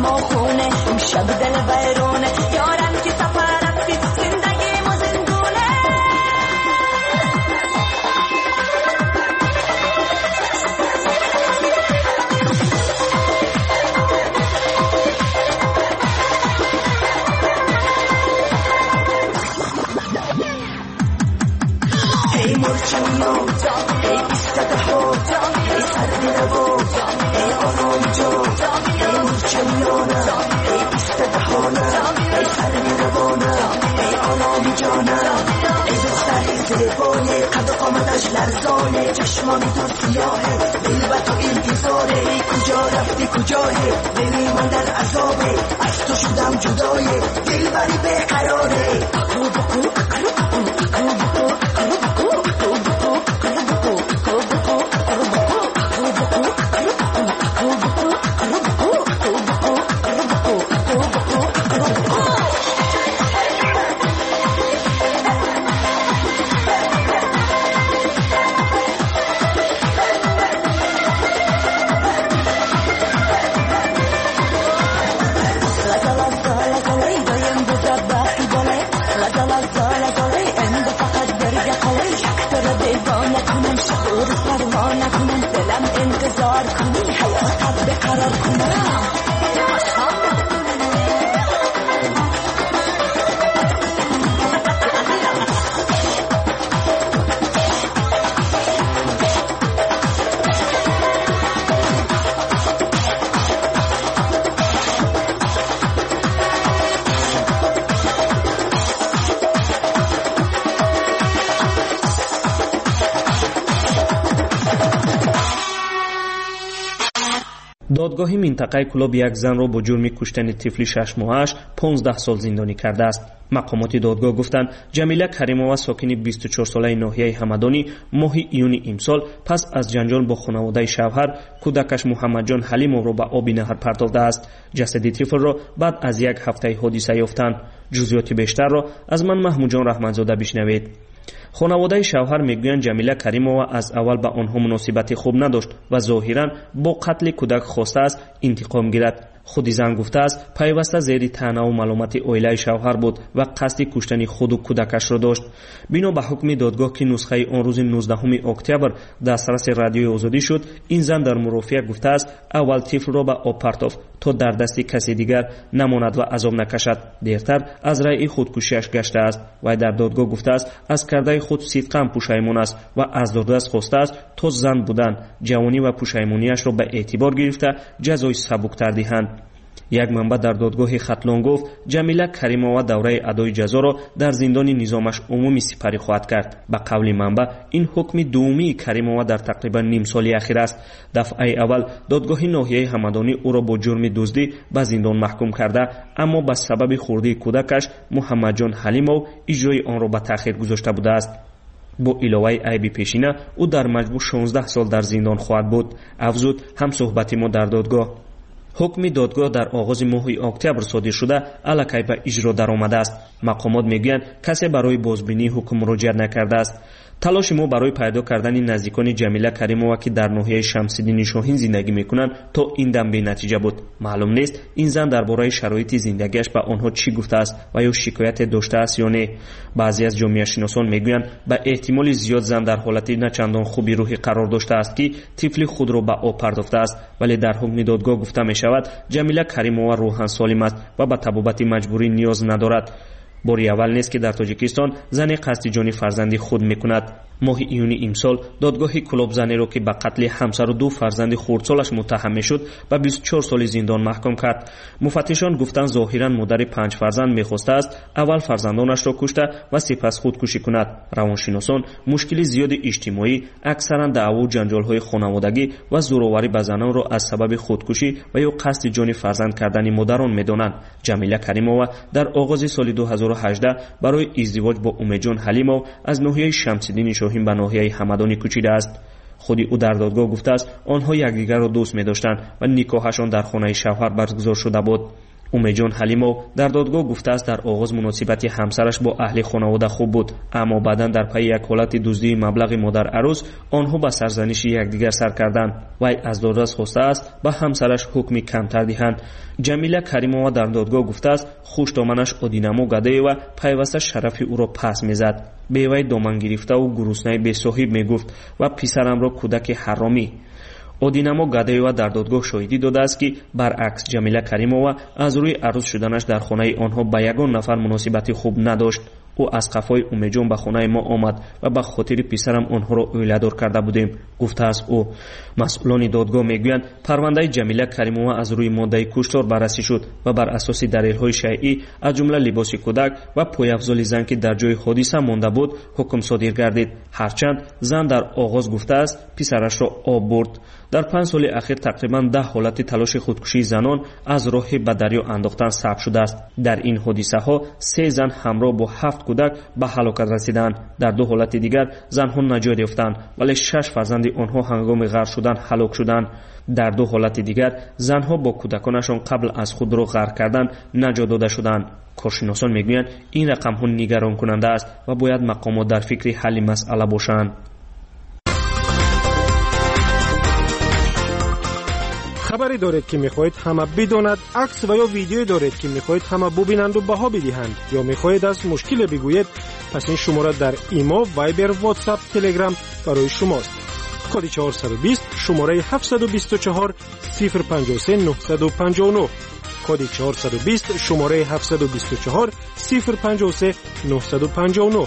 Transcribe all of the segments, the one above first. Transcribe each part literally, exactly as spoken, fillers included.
غم و خونه امشب دل ویرونه یارم که سفر رفتی زندگی ما زندونه ای مرچنو ای ایستاده ها ای سردی رو ای آرام جو ای مرچنو ای ایستاده ها ای سردی روانه ای آرام جانه ای دختری زیبانه قد و قامتش لرزانه چشمانی تو سیاهه دل و تو انتظاره ای کجا رفتی کجایی دلی من در عذابه از تو شدم جدایه دل بری بیقراره اکو بکو اکو بکو اکو بکو اکو بکو انتظار کنی حیاتت بقرار کنم دادگاهی منطقه کلاب یک زن را با جرم کشتن طفل شش ماهش پانزده سال زندانی کرده است. مقامات دادگاه گفتند جمیله کریمова ساکن بیست و چهار ساله ناحیه همدانی ماه ایون امسال پس از جنجال با خانواده شوهر کودکش محمد جان حلیمov را به آب نهر پرتافته است. جسد طفل را بعد از یک هفته حادثه یافتند. جزئیات بیشتر را از من محمود جان رحمتزاده بشنوید. خانواده شوهر میگویند جمیله کریمова از اول به آنها مناسبت خوب نداشت و ظاهرا با قتل کودک خواسته است انتقام گیرد. خود زن گفته است پیوسته زیر طعنه و ملامت عائله شوهر بود و قصد کشتن خود و کودکش را داشت. بنا به حکم دادگاه که نسخه آن روز نوزدهم اکتبر دسترس رادیوی آزادی شد، این زن در مرافعه گفته است اول طفل را به آب پرتافت تا در دست کسی دیگر نماند و عذاب نکشد. دیرتر از رأی خودکشیش گشته است. و در دادگاه گفته است از کرده خود صدقاً پشیمان است و از دادرس خواسته است تا زن بودن جوانی و پشیمانیش را به اعتبار گرفته جزای سبکتر دهند. یک منبع در دادگاه ختلان گفت جمیله کریمова دوره ادای جزا را در زندان نظامش عمومی سپری خواهد کرد. به قول منبع این حکم دومی کریمova در تقریبا نیم سال اخیر است. دفعه اول دادگاه ناحیه همدانی او را با جرم دزدی به زندان محکوم کرده، اما به سبب خردی کودکش محمد جان حلیمov اجرای آن را به تأخیر گذاشته بوده است. با علاوه عیب پیشینه او در مجموع شانزده سال در زندان خواهد بود، افزود هم صحبت ما در دادگاه. حکم دادگاه در آغاز ماه اکتبر صادر شده الکی به اجرا درآمده است. مقامات میگویند کسی برای بازبینی حکم مراجعه نکرده است. تلاش ما برای پیدا کردن نزدیکان جمیله کریمova که در ناحیه شمس‌الدین شاهین زندگی میکنند تا این دم به نتیجه بود. معلوم نیست این زن درباره شرایط زندگیش به آنها چی گفته است و یا شکایت داشته است یا نه. بعضی از جامعه شناسان میگویند به احتمال زیاد زن در حالتی نه چندان خوبی روحی قرار داشته است که طفل خود را به آب پرداخته است، ولی در حکم دادگاه گفته می شود جمیله کریمova روحاً سالم است و به طبابت مجبوری نیاز ندارد. باری اول نیست که در تاجیکستان زنی قصد جان فرزندی خود میکند. ماه ایون امسال دادگاه کلاب زنی را که به قتل همسر و دو فرزند خردسالش متهم شد به بیست و چهار سال زندان محکوم کرد. مفتشان گفتند ظاهرا مادر پنج فرزند میخواسته است اول فرزندانش را کشته و سپس خودکشی کند. روانشناسان مشکل زیاد اجتماعی، اکثرا دعوا و جنجال‌های خانوادگی و زورآوری به زنان را از سبب خودکشی و یا قصد جان فرزند کردن مادران میدانند. جمیله کریمova در آغاز سال دو هزار و هجده برای ازدواج با امیدجان حلیمov از ناحیه شمس‌الدین شاهین به ناحیه همدانی کوچیده است. خودی او در دادگاه گفته است آنها یکدیگر را دوست می داشتند و نکاحشان در خانه شوهر برگزار شده بود. умеҷон ҳалимов дар додгоҳ гуфтааст дар оғоз муносибати ҳамсараш бо аҳли хонавода хуб буд, аммо баъдан дар пайи як ҳолати дуздии маблағи модарарӯз онҳо ба сарзаниши якдигар сар карданд. вай аз додраст хостааст ба ҳамсараш ҳукми камтар диҳанд. ҷамила каримова дар додгоҳ гуфтааст хуштоманаш Одинамо Гадаева пайваста шарафи ӯро пас мезад. бе вай доман гирифтаву гуруснаи бесоҳиб мегуфт ва писарамро кӯдаки ҳаромӣ. Одинамо Гадаева дар додгоҳ шоҳидӣ додааст ки баръакс Ҷамила Каримова аз рӯи арӯз шуданаш дар хонаи онҳо ба ягон нафар муносибати хуб надошт. ӯ аз қафои умеҷон ба хонаи мо омад ва ба хотири писарам онҳоро оиладор карда будем, гуфтааст ӯ. масъулони додгоҳ мегӯянд парвандаи Ҷамила Каримова аз рӯи моддаи куштор баррасӣ шуд ва бар асоси далелҳои шайъӣ аз ҷумла либоси кӯдак ва пойафзоли зан ки дар ҷои ҳодиса монда буд ҳукм содир гардид. ҳарчанд зан дар оғоз гуфтааст писарашро об бурд. дар панҷ соли ахир тақрибан даҳ ҳолати талоши худкушии занон аз роҳи ба дарё андохтан сабт шудааст. дар ин ҳодисаҳо се зан ҳамроҳ бо ҳафт кӯдак ба ҳалокат расиданд. дар ду ҳолати дигар занҳо наҷот ёфтанд, вале шаш фарзанди онҳо ҳангоми ғарқ шудан ҳалок шуданд. дар ду ҳолати дигар занҳо бо кӯдаконашон қабл аз худро ғарқ кардан наҷот дода шуданд. коршиносон мегӯянд ин рақамҳо нигаронкунанда аст ва бояд мақомот дар фикри ҳалли масъала бошанд. خبری دارید که میخواهید همه بداند، عکس و یا ویدیویی دارید که میخواهید همه ببینند و بها بدهند، یا میخواهید از مشکل بگویید، پس این شماره در ایما، وایبر، واتساپ، تلگرام برای شماست. کد چهارصد و بیست شماره هفتصد و بیست و چهار صفر پنجاه و سه نهصد و پنجاه و نه. کد چهارصد و بیست شماره هفتصد و بیست و چهار صفر پنجاه و سه نهصد و پنجاه و نه.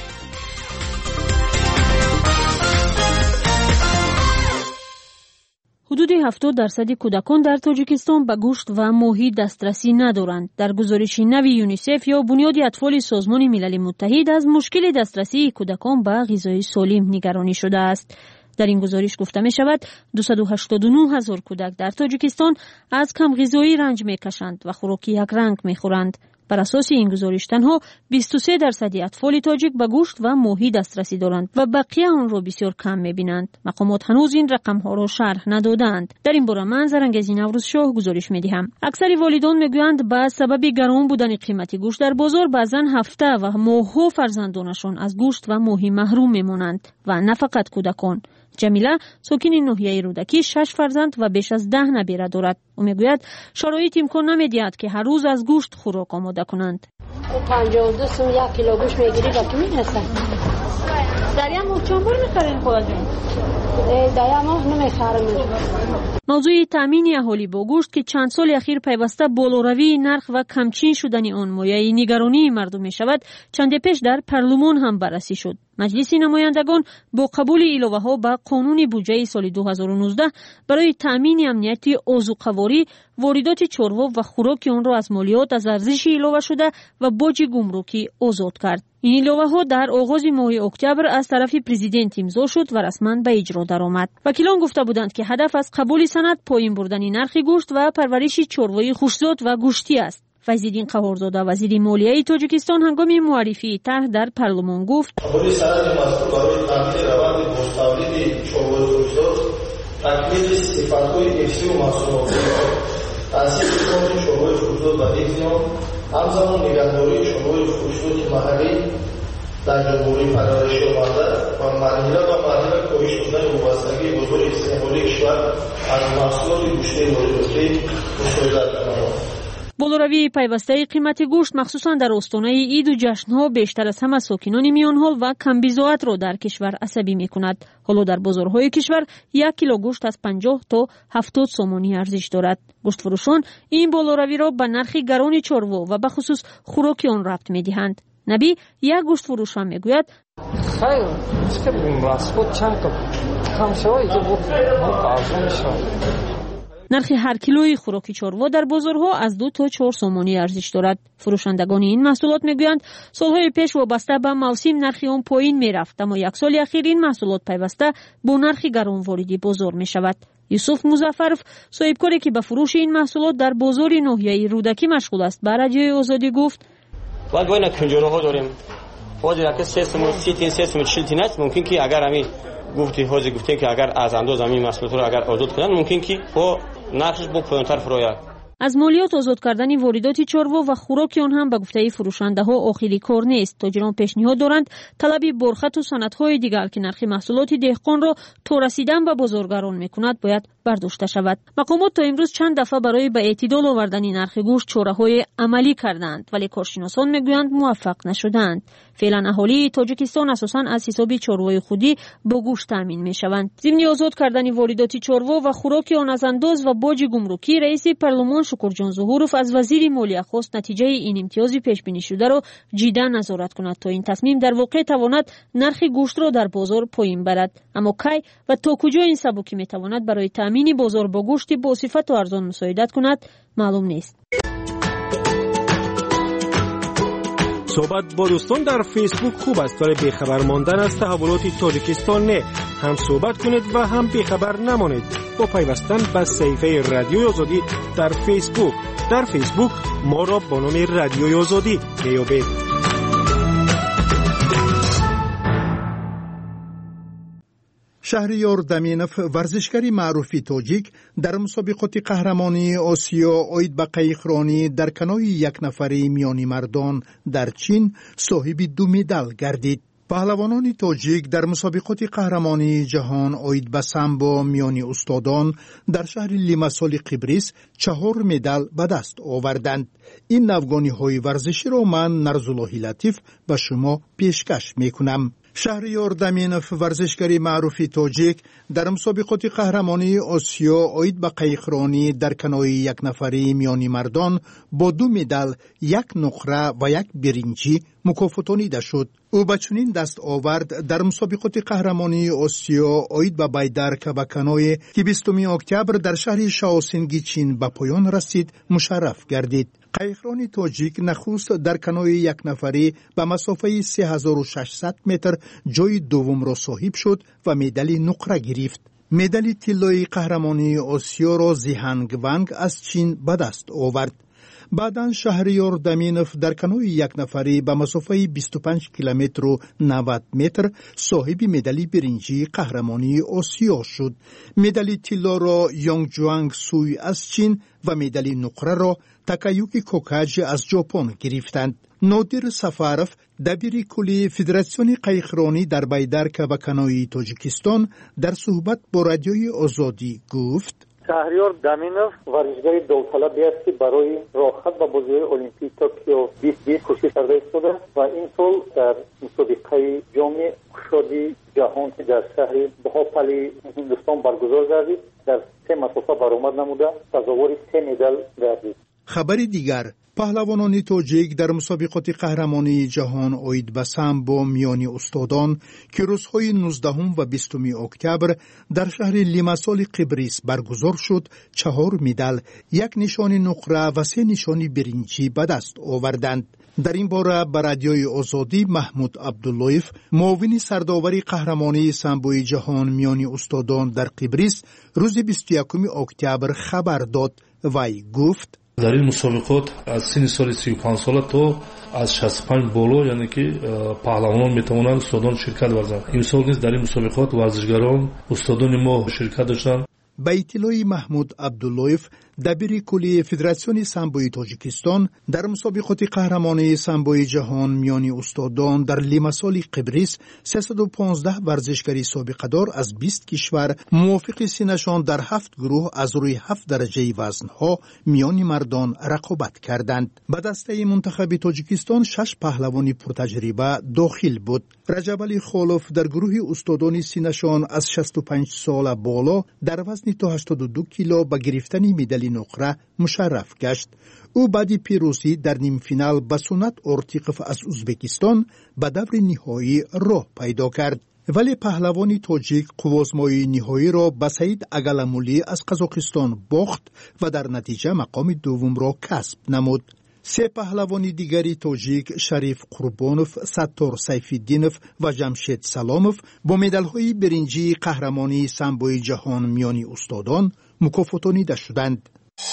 حدود هفتاد درصد کودکان در تاجیکستان به گوشت و ماهی دسترسی ندارند. در گزارش نوی یونیسف یا بنیاد اطفال سازمان ملل متحد از مشکل دسترسی کودکان به غذای سالم نگرانی شده است. در این گزارش گفته می شود دویست و هشتاد و نه هزار کودک در تاجیکستان از کم غذایی رنج می کشند و خوراک یک رنگ می خورند. بر اساس این گزارش تنها بیست و سه درصد اطفال تاجیک به گوشت و ماهی دسترسی دارند و بقیه آن را بسیار کم می‌بینند. مقامات هنوز این رقم‌ها را شرح ندادند. در این باره من زرنگزی نوروزشاه گزارش می‌دهم. اکثر والدان می‌گویند به سبب گران بودن قیمت گوشت در بازار بعضاً هفته و ماه‌ها فرزندانشان از گوشت و ماهی محروم می‌مانند و نه فقط کودکان. جمیله ساکن ناحیه رودکی شش فرزند و بیش از ده نبیره دارد. او میگوید شرایط امکان نمیدهد که هر روز از گوشت خوراک آماده کنند. پنجاه و دو سوم یک کیلو گوشت میگیری با کی میرسه؟ در یه ماه چند بار میخرین خودتون؟ در یه ماه نمیخرم. موضوع تامین اهالی با گوشت که چند سال اخیر پیوسته بالاروی نرخ و کمچین شدن آن مایه نگرانی مردم می شود، چند پیش در پارلمان هم بررسی شد. مجلس نمایندگان با قبول ایلاوه ها به قانون بودجه سال دو هزار و نوزده برای تامین امنیتی آذوقه‌واری واردات چاروا و خوراک آن را از مالیات از ارزش ایلاوه شده و باج گمرکی آزاد کرد. این ایلاوه ها در آغاز ماه اکتبر از طرف پرزیدنت امضا شد و رسما به اجرا درآمد. وکیلان گفته بودند که هدف از قبول سند پایین بردن نرخ گوشت و پرورش چاروای خوشزاد و گوشتی است. فیض‌الدین قهارزاده وزیر مالیه تاجیکستان هنگام معرفی طرح در پارلمان گفت: قبول سند مذکور برای تامین روند گوشت تولید چاروای خوشزاد تکمیل صفات‌های افزی و محصولات تأسیس کنند چاروای خوشزاد و حفظ آن، همزمان نگهداری چاروای خوشزاد محلی در جمهوری پرورش یافته و مرحله و مرحله کاهش شدن وابستگی بزرگ استقلالی کشور از محصولات گوشتی وارداتی مشاهده کنند. بالاروی پیوسته قیمت گوشت مخصوصا در استانه عید و جشن‌ها بیشتر از همه ساکنان میانحال و کمبیزاعت را در کشور عصبی می‌کند. حالا در بازارهای کشور یک کیلو گوشت از پنجاه تا هفتاد سومانی ارزش دارد. گوشت فروشان این بالاروی را به نرخ گران چاروا و به خصوص خوراک آن ربط می‌دهند. نبی یک گوشت فروش هم میگوید خیر چه مسعود چند تا کم شوی که بود ارزان شد. نرخ هر کیلوی خوراک چاروا در بازارها از دو تا چهار سومانی ارزش دارد. فروشندگان این محصولات میگویند سالهای پیش وابسته به موسم نرخ آن پایین میرفت، اما یک سال اخیر این محصولات پیوسته با نرخ گران وارد بازار میشود. یوسف مظفرف صاحبکاری که به فروش این محصولات در بازار ناحیه رودکی مشغول است به رادیوی آزادی گفت: باید باید کنجوره داریم. حاضر که سه سوم سی تین سه سوم چهل تین است، ممکن که اگر همین گفتی حاضر گفتین که اگر از انداز همین محصولات رو اگر آزاد کنن ممکن که با نرخش با پایین‌تر فروید. از مالیات آزاد کردن واردات چاروا و خوراک آن هم به گفته فروشنده‌ها آخری کار نیست. تاجران پیشنهاد دارند طلب برخط و سندهای دیگر که نرخ محصولات دهقان را تا رسیدن به بازارگران میکند باید برداشته شود. مقامات تا امروز چند دفعه برای به اعتدال آوردن نرخ گوشت چاره‌های عملی کردند ولی کارشناسان میگویند موفق نشدند. فعلا اهالی تاجیکستان اساساً از حساب چاروای خودی با گوشت تامین میشوند. ضمن آزاد کردن واردات چاروا و خوراک آن از انداز و باج گمرکی، رئیس پارلمان شکرجان ظهورов از وزیر مالیه خواست نتیجه این امتیازی پیش بینی شده را جدا نظارت کند تا این تصمیم در واقع تواند نرخ گوشت را در بازار پایین برد. اما کی و تا کجا این سبکی میتواند برای تامین بازار با گوشت با صفت و ارزان مساعدت کند معلوم نیست. صحبت با دوستان در فیسبوک خوب است ولی بیخبر ماندن از تحولات تاجیکستان نه. هم صحبت کنید و هم بیخبر نمانید با پیوستن به صفحه رادیوی آزادی در فیسبوک. در فیسبوک ما را با نام رادیوی آزادی بیابید. شهریار دمینف ورزشکاری معروفی تاجیک در مسابقات قهرمانی آسیا آید به قایقرانی در کنوی یک نفری میانی مردان در چین صاحب دو مدال گردید. پهلوانان تاجیک در مسابقات قهرمانی جهان آید به سامبو میانی استادان در شهر لیماسول قبرس چهار مدال به دست آوردند. این نوگانی های ورزشی را من نرزالله لطیف به شما پیشکش میکنم. شهریار دمینف ورزشکاری معروفی تاجیک در مسابقات قهرمانی آسیا آید به قایقرانی در کنوی یک نفری میانی مردان با دو مدال، یک نقره و یک برنجی مکافاتانیده شد. او به چنین دست آورد در مسابقات قهرمانی آسیا آید به بایدرک و کنوی که بیستم اکتبر در شهر شاوسنگی چین به پایان رسید مشرف گردید. قایقرانی تاجیک نخست در کنوی یک نفری به مسافه سه هزار و ششصد متر جای دوم را صاحب شد و مدال نقره گرفت. مدال طلایی قهرمانی آسیا را زیهانگ ونگ از چین به دست آورد. بعداً شهریار دمینف در کنوی یک نفری به مسافه بیست و پنج کیلومتر و نود متر صاحب مدال برنجی قهرمانی آسیا شد. مدال طلا را یونگ جوانگ سوی از چین و مدال نقره را تاکایوکی کوکاج از ژاپن گرفتند. نادر سفارف دبیر کلی فدراسیون قایقرانی در بایدرک و کنوی تاجیکستان در صحبت با رادیوی آزادی گفت: شهریار دمینف ورزشکار داوطلبی است که برای راحت و بازی‌های المپیک توکیو بیست بیست کوشش کرده است و این سال در مسابقه جام کشادی جهان که در شهر بهاپلی هندوستان برگزار گردید در سه مسابقه برآمد نموده سزاوار سه مدال گردید. خبر دیگر: پهلوانان تاجیک در مسابقات قهرمانی جهان آید به سامبو میانی استادان که روزهای نوزدهم و بیستم اکتبر در شهر لیماسول قبرس برگزار شد چهار مدال، یک نشان نقره و سه نشان برنجی به دست آوردند. در این باره به رادیوی آزادی محمود عبداللهیف معاون سرداوری قهرمانی سامبوی جهان میانی استادان در قبرس روز بیست و یکم اکتبر خبر داد. وی گفت: در این مسابقات از سن سال سی و پنج ساله تا از شصت و پنج بالا یعنی که پهلوانان میتوانند استادان شرکت ورزند. این سال نیز در این مسابقات ورزشگران استادان ما شرکت داشتند. به اطلاع محمود عبداللهیف دبیر کلی فدراسیون سامبوی تاجیکستان در مسابقات قهرمانی سامبوی جهان میانی استادان در لیماسول قبرس سیصد و پانزده ورزشکاری سابقه دار از بیست کشور موافق سینشان در هفت گروه از روی هفت درجه وزنها میانی مردان رقابت کردند. به دسته منتخب تاجیکستان شش پهلوانی پرتجربه داخل بود. رجب علی خالف در گروه استادان سینشان از شصت و پنج سال بالا در وزن تا هشتاد و دو کیلو به گرفتن مدال نقره مشرف گشت. او بعد پیروزی در نیم فینال با سنت اورتیقف از ازبکستان به دور نهایی راه پیدا کرد. ولی پهلوانی تاجیک قوازمای نهایی را به سعید اگلمولی از قزاقستان باخت و در نتیجه مقام دوم را کسب نمود. سه پهلوانی دیگری تاجیک شریف قربانوف، ستار سیفالدینوف و جمشید سلاموف با مدال‌های برنجی قهرمانی سامبوی جهان میانی استادان مکافاتانیده شدند.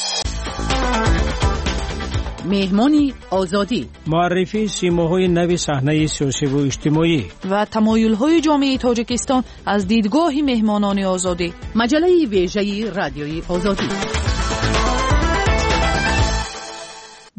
مهمانی آزادی، معرفی سیماهای نو صحنه سیاسی و اجتماعی و تمایل‌های جامعه تاجیکستان از دیدگاه مهمانان آزادی. مجله ویژه رادیوی آزادی.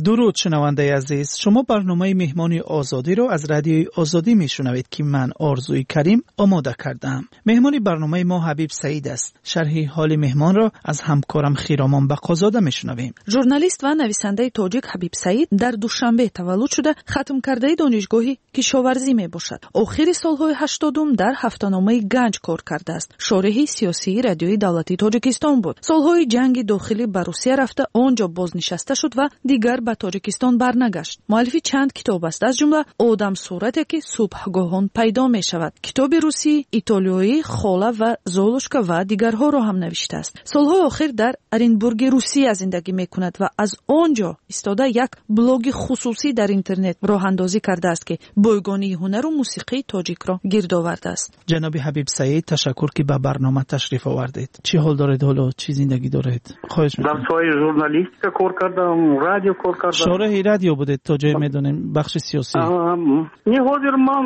درود شنونده عزیز، شما برنامه مهمان آزادی رو از رادیوی آزادی میشنوید که من آرزوی کریم آماده کردم. مهمان برنامه ما حبیب سعید است. شرح حال مهمان را از همکارم خیرامان بقازاده میشنویم. ژورنالیست و نویسنده تاجیک حبیب سعید در دوشنبه تولد شده، ختم کرده دانشگاهی کشاورزی میباشد. آخر سالهای هشتادم در هفته‌نامه گنج کار کرده است. شارح سیاسی رادیوی دولتی تاجیکستان بود. سالهای جنگ داخلی به روسیه رفته، آنجا بازنشسته شد و دیگر به تاجیکستان برنگشت. مؤلف چند کتاب است، از جمله آدم صورتی که صبحگاهان پیدا می شود، کتاب روسی، ایتالیایی، خاله و زولوشکا و دیگرها را هم نوشته است. سالهای آخر در ارینبورگ روسیه زندگی می کند و از آنجا ایستاده یک بلاگ خصوصی در اینترنت راه اندازی کرده است که بایگانی هنر و موسیقی تاجیک را گرد آورده است. جناب حبیب سعید، تشکر که به برنامه تشریف آوردید. چی حال دارید؟ حالا چی زندگی دارید؟ خواهش می‌کنم. در سایه ژورنالیستیک کار کردم، رادیو کار کردم. شارح رادیو بودید تا جای میدونیم بخش سیاسی. نه حاضر من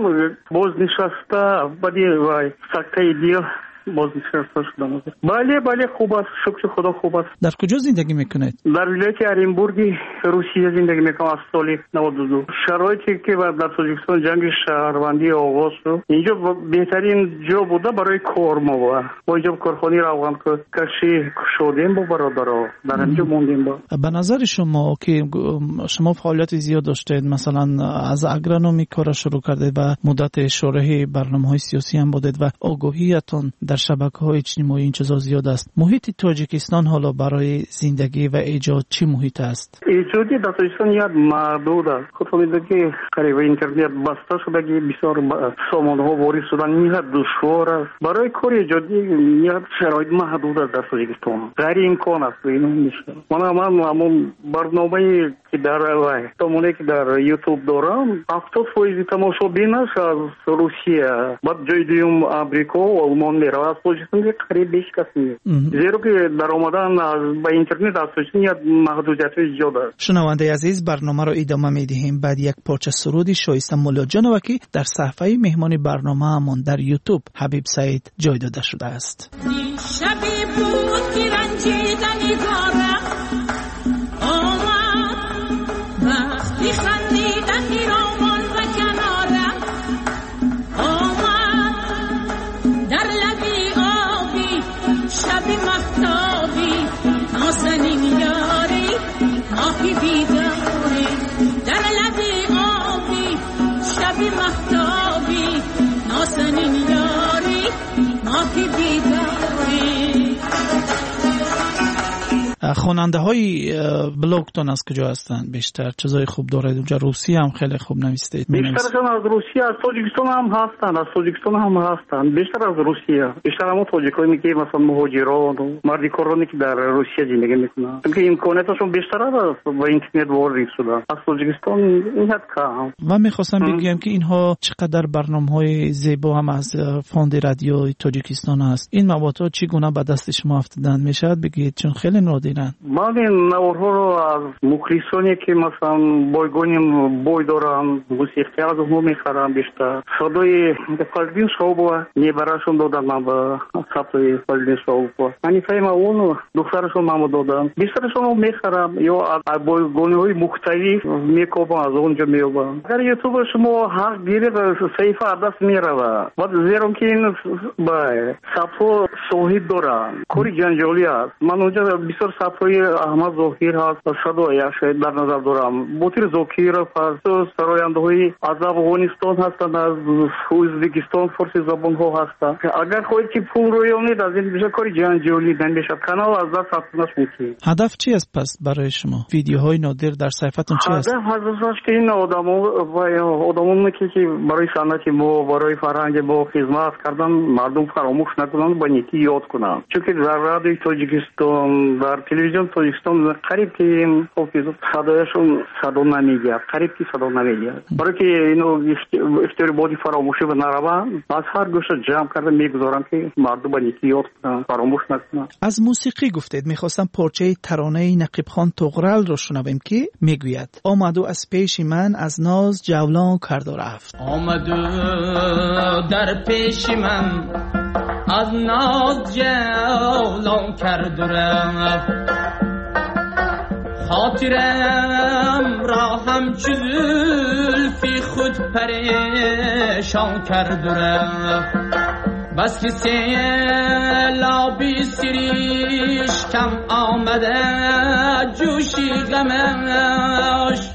بازنشسته بدی وای سکته دیو بازنشسته شدم. بله بله خوب است، شکر خدا خوب است. در کجا زندگی میکنید؟ در ولایت ارینبورگ روسیه زندگی میکنم از سال نود و دو. شرایطی که در تاجیکستان جنگ شهروندی آغاز شد، اینجا بهترین جا بوده برای کار ما بود. ما اینجا کارخانه روان کشی شدیم با برادرها، در اینجا موندیم. با به نظر شما که شما فعالیت زیاد داشتید، مثلا از اگرونومی کار شروع کردید و مدت شارح برنامه‌های سیاسی هم بودید و آگاهیتون در شبکه‌های اجتماعی این چیزا زیاد است. محیط تاجیکستان حالا برای زندگی و ایجاد چی محیط است؟ ایجادی در تاجیکستان یاد محدود است. خود می‌دونید که قریب اینترنت بسته شده که بسیار سامانه‌ها وارد شدن، میاد دشوار است. برای کار ایجادی میاد شرایط محدود است در تاجیکستان. غیر امکان است اینو میشه. من من همون برنامه‌ای که در تمونه که در یوتیوب دارم، هفتاد درصد تماشابینش از روسیه، بعد جای دیگه آمریکا و آلمان میره. از تاجیکستان قریب بیش کسی نیست. زیرا که در آمدن از با اینترنت از تاجیکستان محدودیت‌های زیاد است. شنونده عزیز، برنامه رو ادامه میدهیم بعد یک پارچه سرودی شایسته مولا جانوکی در صفحه مهمان برنامه همون در یوتیوب حبیب سعید جای داده شده است. شبی بود که رنجیدنی دارم آمد وقتی خندیدن ایرامان و کنارم آمد در لبی آبی شبی مفتابی نازنین یاری ماهی بیداری در لبی آبی شبی مفتابی نازنین یاری ماهی بیداری. خواننده های بلاگتون از کجا هستند بیشتر؟ چیزای خوب دارید اونجا؟ روسی هم خیلی خوب نویسید. بیشترشون از روسیه، از تاجیکستان هم هستند، از تاجیکستان هم هستند. بیشتر از روسیه، بیشتر هم تاجیکایی که مثلا مهاجران و مردی کارانی که در روسیه زندگی میکنن، چون امکاناتشون بیشتر است با اینترنت وارد شدن. از تاجیکستان این حد کم. و میخواستم بگم که اینها چقدر برنامه‌های زیبا هم از فاند رادیو تاجیکستان هست. این مواد چگونه به دست شما افتادن میشد بگید؟ چون خیلی نادر. من این نوارها رو از مخلصانی که مثلا بایگانیم بای دارم موسیقی از اونها میخرم. بیشتر صدای فلدین شاوبو نیبراشون دادن من به صفحه فلدین شاوبو. من فهم اون دخترشون من دادن. بیشترشون رو میخرم یا از بایگانی های مختلف میکوبم از اونجا میوبم. اگر یوتیوب شما حق گیرید صحیفه عدس میروه. بعد زیرم که این با صفحه شاهد دارن کاری جنجالی است. من اونجا بسیار صفحه احمد ظاهر هست، صدای شاید در نظر دارم. بوتیر زاکیر فارسی سراینده های از افغانستان هستند، از ازبکستان فارسی زبان ها هستند. اگر خواهید که پول رویانید از این بیشتر کاری جنجالی نمیشه. کانال از دست رفتنش ممکن. هدف چی است پس برای شما؟ ویدیوهای نادر در صفحتون چی است؟ هدف هستش که این آدما و آدمانی که برای صنعت ما، برای فرهنگ ما خدمت کردن مردم فراموش نکنند، با نیکی یاد کنند. چون که در رادیوی تاجیکستان، در تلویزیون تاجیکستان قریب که این صدایشون صدا نمیگه، قریب که صدا نمیگه. برای که اینو افتاری بادی فراموشی به نروه، از هر گوشه جمع کرده میگذارم که مردم با نیکی یاد کنن، فراموش نکنن. از موسیقی گفتید، میخواستم پارچه ترانه نقیب خان طغرل رو شنویم که میگوید آمد و از پیش من از ناز جولان کرد و رفت. آمد در پیش من از ناز جولان کرد و رفت. خاطرم را همچو زلفی خود پریشان کرد و بس که سیلابی سریش کم آمده جوشی غمش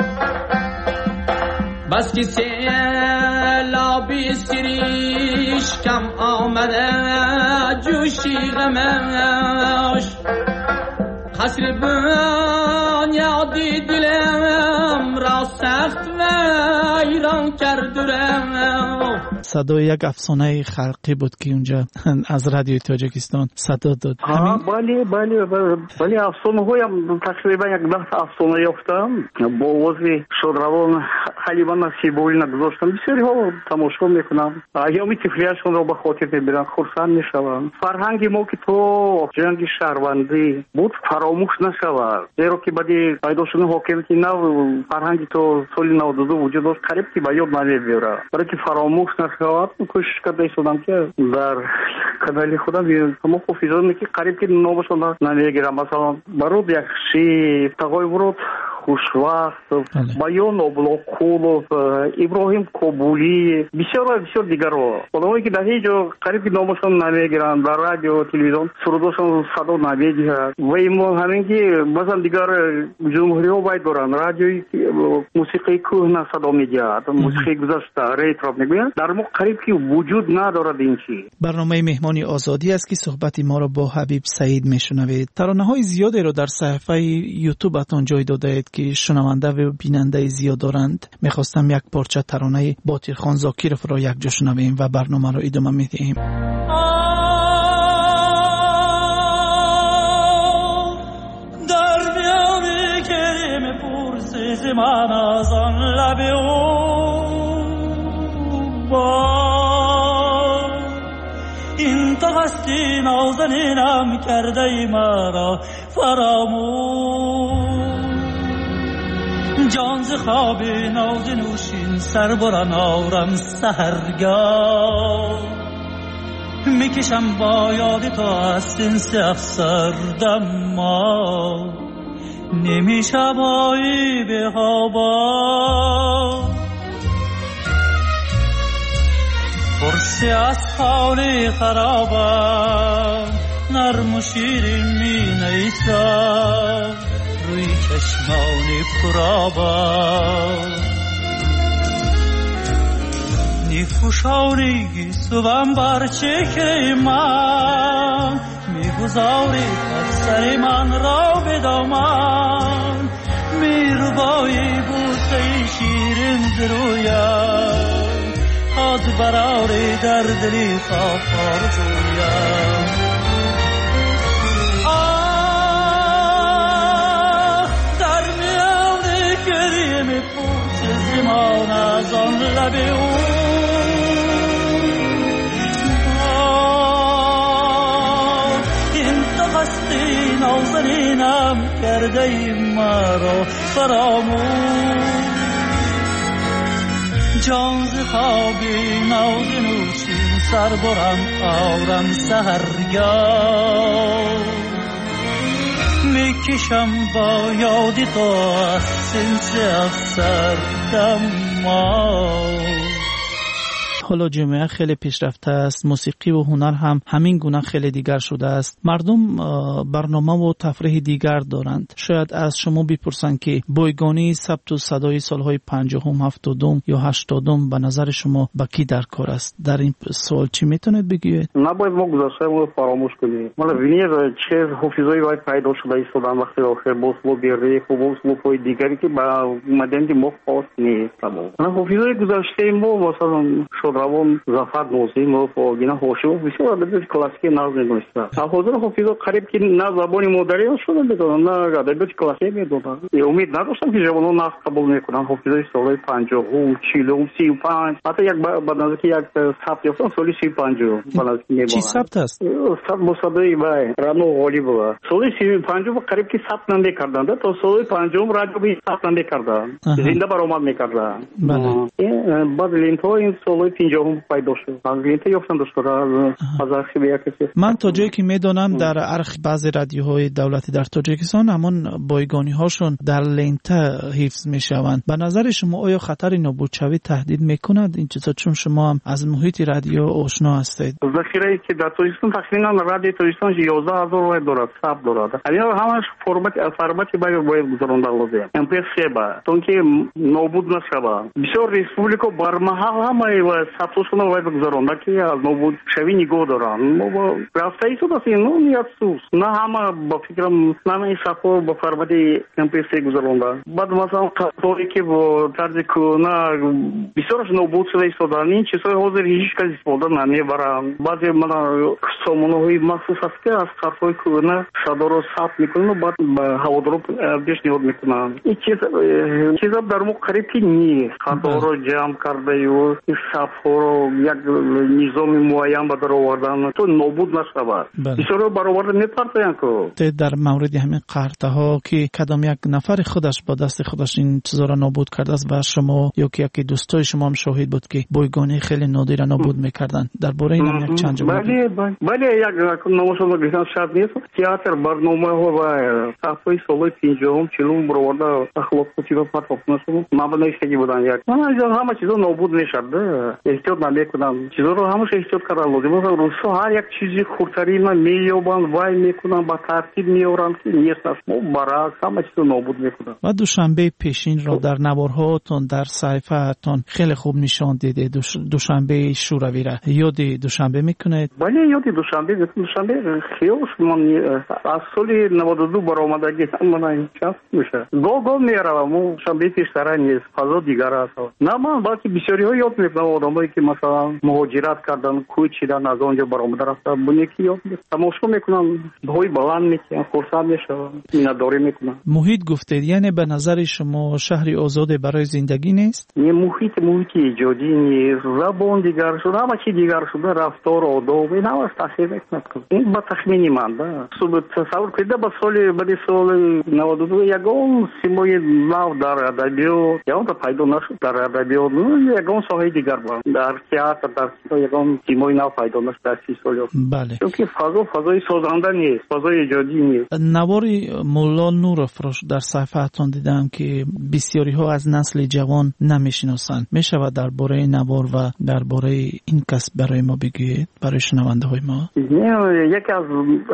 بس که سیلابی سریش کم آمده جوشی غمش خسر بنیادی دلم را سخت ویران کرد و صدای یک افسانه خلقی بود که اونجا از رادیو تاجیکستان صدا داد. ها بله بله بله افسانه هایم تقریبا یک ده افسانه یافتم با آواز شادروان حلیمه نصیبولی نگذاشتم. بسیاری ها تماشا میکنم، ایام طفلیشون را به خاطر میبرن، خرسند میشوند. فرهنگ ما که تو جنگ شهروندی بود فراموش نشود، زیرا که بعدی پیدا شدن حاکمیت نو فرهنگ تو سال نود و دو وجود داشت، قریب که به یاد نمیبره. برای که فراموش نشود کوشش کرده شدم که در کانال خودم همه حافظانی که قریب که نامشون نمیگیرم، مثلا برود یک شی تقای برود خوشوقت، بیان ابلاقولов، ابراهیم کابولی، بسیار بسیار دیگر رو آدمایی که در هیچ جا قریب که نامشون نمیگیرن، در رادیو تلویزیون سرودشون صدا نمیگیرن. و این همین که مثلا دیگر جمهوری ها باید دارن رادیوی موسیقی کهنه صدا میگیرد، موسیقی گذشته ریترو میگویند، در ما قریب که وجود ندارد این چی. برنامه مهمانی آزادی است که صحبت ما را با حبیب سعید میشنوید. ترانه‌های زیادی رو در صفحه یوتیوبتان جای داده اید که شنونده و بیننده زیاد دارند. میخواستم یک پارچه ترانه باطل خان زاکیرف را یک جا شنویم و برنامه را ادامه میدیم. در بیابی کریم پرسیز من از آن لب او با این تو هستی نازنینم کرده ای مرا فراموش، جان ز خواب ناز نوشین سر بران آرم سحرگاه، میکشم با یاد تو از این سه سردم ما نمیشبایی به هوا، پرسی از حالی خرابم نرم و شیرین می نیستم روی چشمانی پرابم، نیفوشانی گیسوم بر چهره من، میگذاری سر من را به دامن، میروبایی بوسه شیرین زرویم، از براری در دلی خواب آرزویم. زمان از آن لب او این تو هستی نازنینم کرده ای مرا فراموش، جان ز خوابی ناز نوشین سر برم آرم سحرگاه، میکشم با یادی تو از سنس افسر دما. حالا جامعه خیلی پیشرفته است، موسیقی و هنر هم همین گونه خیلی دیگر شده است. مردم برنامه و تفریح دیگر دارند. شاید از شما بپرسند که بایگانی ثبت و صدای سالهای پنجاهم، هفتادم یا هشتادم به نظر شما با کی در کار است؟ در این سوال چی میتونید بگید؟ نباید ما گذشته رو فراموش کنیم. مالا وینیر چه حافظایی باید پیدا شده ایستادن وقتی آخر باز با بیره و باز با پای دیگری که با اومدن که ما خواست نیست. مالا حافظایی گذشته ما مثلا روان زفر نوزیم و فاگینا هاشم بسیار ادبیات کلاسیک ناز می‌دونستم. حاضر حافظا قریب که نه زبان مادری شدن بدونن نه ادبیات کلاسیک می‌دونن. امید نداشتم که جوانان ناز قبول می‌کنن. حافظای سال پنجاه، چهل، سی و پنج حتی یک بعد از یک ثبت یافتن سال سی و پنج بالا می‌برن. چی ثبت است؟ ثبت مصادره بای رانو غالی بود. سال سی و پنج قریب که ثبت نمی‌کردند تا سال پنجم رادیو به ثبت نمی‌کردند. زنده برآمد می‌کردند. بله. بعد لینتو این سال پنجاهم پیدا شد. از لینت یافتم دکترا از آرشیو یکی. من تا جایی که میدونم در ارخ بعضی رادیوهای دولتی در تاجیکستان همون بایگانی هاشون در لینت حفظ میشوند. به نظر شما آیا خطر نابودشوی تهدید میکند این چیزا، چون شما هم از محیط رادیو آشنا هستید؟ ذخیره که در تاجیکستان تقریبا رادیو تاجیکستان یازده هزار وای دارد، ثبت دارد. اما همش فرمت فرمتی باید باید گذرانده لازم. ام پی سه با چون که نابود نشود. بسیار ریسپوبلیکا برمحل همه و ثبتشون باید گذرانده که از نابود شوی نگاه دارن. ما با رفته ای شد اصلا نه نیت سوز. نه همه با فکرم نه این سفر با فرمتی ام پی سه گذرانده. بعد مثلا قطاری که با طرز کنه بسیارش نابود شده ایستادن. این چیزهای حاضر هیچ کسی استفاده نمیبرن. بعضی من سامانه‌های مخصوص هست که از قطاری کنه صدا رو ثبت میکنن و بعد به هوادارا پیشنهاد میکنن. این چیز چیزا در ما قریب نیست. قطار رو جمع کرده و این صفحه رو یک نظام معین به در آوردن تو نابود نشود. بسیار برآورده نمی‌پرسن که در مورد همین قرطه ها که کدام یک نفر خودش با دست خودش این چیزا را نابود کرده است و شما یا که یکی دوستای شما هم شاهد بود که بایگانی خیلی نادر نابود میکردن. درباره این هم یک چند جمله. بله بله یک نمایشنامه گفتن شرط نیست. تئاتر برنامه ها و صفحه سال پنجم چلون برآورده اخلاق و صفات نشون مبنای شگی بودن. یک من از همه چیزا نابود نشده. احتیاط نمیکنم. چیزا رو همش احتیاط کردن لازم است. روسا هر یک چیزی خردترین مییابن وای میکنن با ترتیب میورن که نیست است. برعکس همه چیزا نابود میکنن. و دوشنبه پیشین را در نوارهاتون در صحیفه‌تون خیلی خوب نشان دیده. دوش... دوشنبه شوروی را یاد دوشنبه میکنید؟ بله یاد دوشنبه دوشنبه خیلی من از سال نود و دو برآمدگی من این چند میشه. گو گو میارم و شنبه پیشتر نیست. فضا دیگر است. نه من باقی بسیاری ها یاد میکنم آدمایی که مثلا مهاجرت کردن کوچ چیدن از آنجا برآمده رفتن بونی که یاد میکنم. تماشا میکنم های بلند میکنم خرسند میشم مینداری میکنم. محیط گفتید یعنی به نظر شما شهری آزاد برای زندگی نیست؟ نه محیط محیط ایجادی نیست. زبان دیگر شده همه چی دیگر شده رفتار آداب این همه تاثیر میکنه. این با تخمینی من ده. صبح تصور کنید با سال بعد سال نود و دو یگان سیمای نو در ادبیات یا اون پیدا نشد در ادبیات یگان ساحه دیگر بود. در تئاتر در سینما یگان سیمای نو پیدا نشد در سی سال. بله. چون که فضا فضای سازنده نیست. فضای ایجادی نیست. نواری مولا نورافروش در صفحه‌تون دیدم که بسیاری ها از نسل جوان نمیشناسند. میشود درباره نوار و درباره این کسب برای ما بگویید برای شنونده های ما؟ یکی از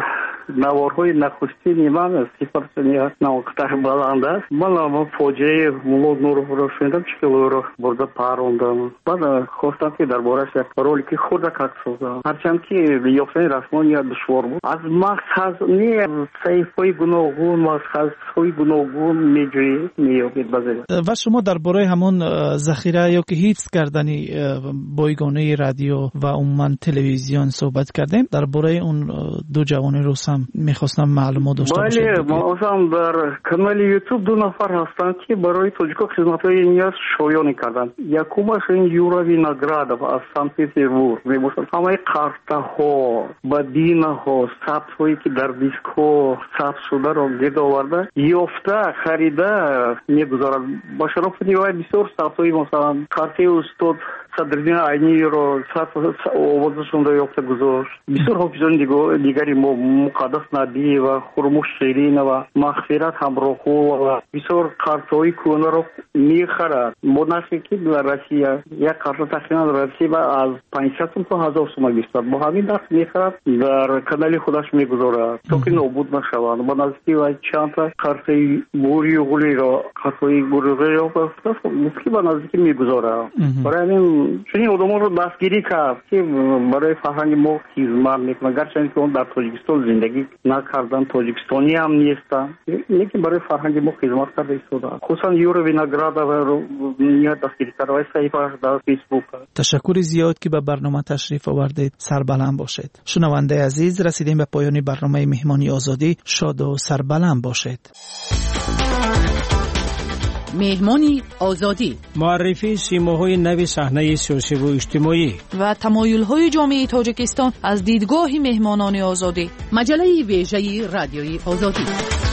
نوارهای نخستین من صفر سنیه نوکتر بلند است. من فوجه مولا نورافروش شنیدم چه رو برده پروندم. بعد خواستم که درباره‌اش رولی که خود کات سازم. هرچند که یافتن رسمانی دشوار بود. از مقصد نه صحیفه‌های گوناگون مقصدهای گوناگون میجویید میابید بازه. و شما درباره همون ذخیره یا که حفظ کردنی بایگانی رادیو و عموما تلویزیون صحبت کردیم. درباره اون دو جوان روس هم میخواستم معلومات داشته باشم. بله ما اصلا در کانال یوتیوب دو نفر هستند که برای تاجیکا خدمت‌های نیاز شایانی کردند. یکمش این یورا وینоградов از سن پترزبورگ میباشد. همه قرطه ها بدینه ها ثبت هایی که در دیسک ها ثبت شده را گرد آورده یافته خریده میگذارد. با شرف نیوای بسیار ثبت های مثلا قرطه استاد صدرالدین عینی رو ثبت آوازشون را یافته گذاشت. بسیار حافظان دیگری ما مقدس نبی و خرموش شیرین و مغفرت همراه و بسیار قرطه های کهنه را میخرد. ما نشد که در روسیه یک قرطه تقریبا در روسیه و از پانصد تا هزار تومان بیشتر با همین دست میخرد در کانال خودش میگذارد تا که نابود نشوند. با نزدیکی و چند تا قرطه بوری و غلی را قرطه بوری را مسکی با نزدیکی میگذارد. برای همین چنین آدمان رو دستگیری کرد که برای فرهنگ ما خدمت میکنه. گرچه که اون در تاجیکستان زندگی نکردن تاجیکستانی هم نیستن لیکن برای فرهنگ ما خدمت کرده ایستاده. خصوصا یورا وینоградов رو نیت دستگیری کرده و صحیفه در فیسبوک. تشکر زیاد که به برنامه تشریف آوردید. سربلند باشید. شنونده عزیز رسیدیم به پایان برنامه مهمانی آزادی. شاد و سربلند باشید. مهمانی آزادی معرفی سیماهای نو صحنه سیاسی و اجتماعی و تمایل‌های جامعه تاجیکستان از دیدگاه مهمانان آزادی. مجله ویژه رادیوی آزادی.